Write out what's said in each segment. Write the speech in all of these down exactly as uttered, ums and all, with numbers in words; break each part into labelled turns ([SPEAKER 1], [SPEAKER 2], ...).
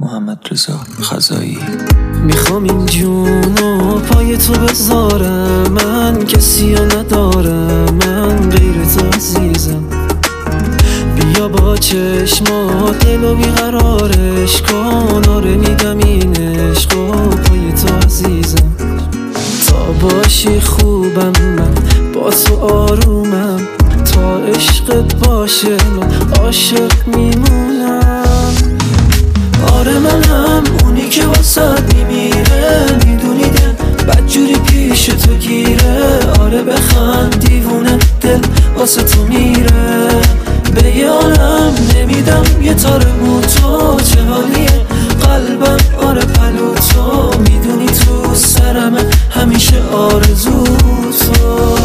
[SPEAKER 1] محمد رضا خزایی.
[SPEAKER 2] میخوام این جونو پای تو بذارم، من کسی رو ندارم، من غیر تو عزیزم. بیا با چشمات دلو بیقرارش کن، آره میگم این عشقو پای تو عزیزم. تا باشی خوبم، من با تو آرومم، تا عشقت باشه من عاشق میمونم. آره منم اونی که واسد میمیره، میدونی دل بدجوری پیش تو گیره. آره بخند دیوونه دل واسه تو میره، به یارم نمیدم یه تار موتو. چه حالیه قلبم آره پلو تو، میدونی تو سرمه همیشه آرزو تو.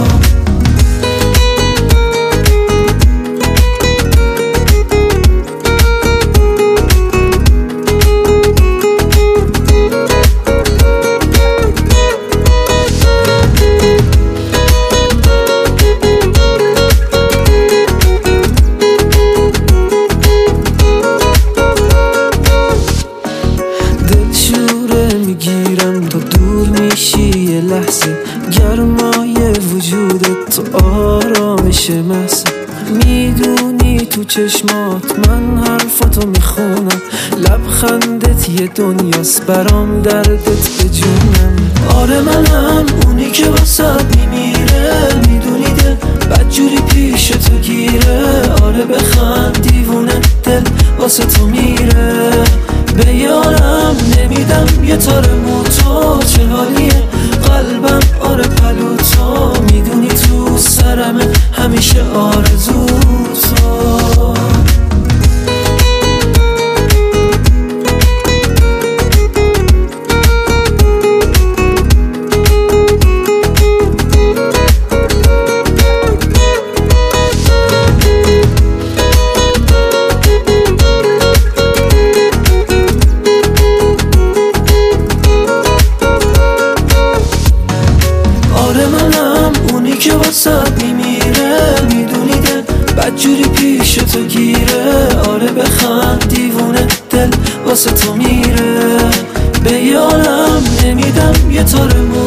[SPEAKER 2] میگیرم تا دور میشی یه لحظه، گرمای وجودت تو آرامش محض. میدونی تو چشمات من حرفاتو میخونم، لبخندت یه دنیاست برام دردت به جونم. آره منم اونی که واسد میمیره، میدونی دل بدجوری پیش تو گیره. آره بخند دیوونه دل واسه تو میره، به یارم نمیدم یه تار موتو. چه حالیه قلبم آره پلو تو، میدونی تو سرمه همیشه آرزو تو. که واسد میمیره، میدونی دل بدجوری پیش تو گیره. آره بخند دیوونه دل واسه تو میره، به یارم نمیدم یه تار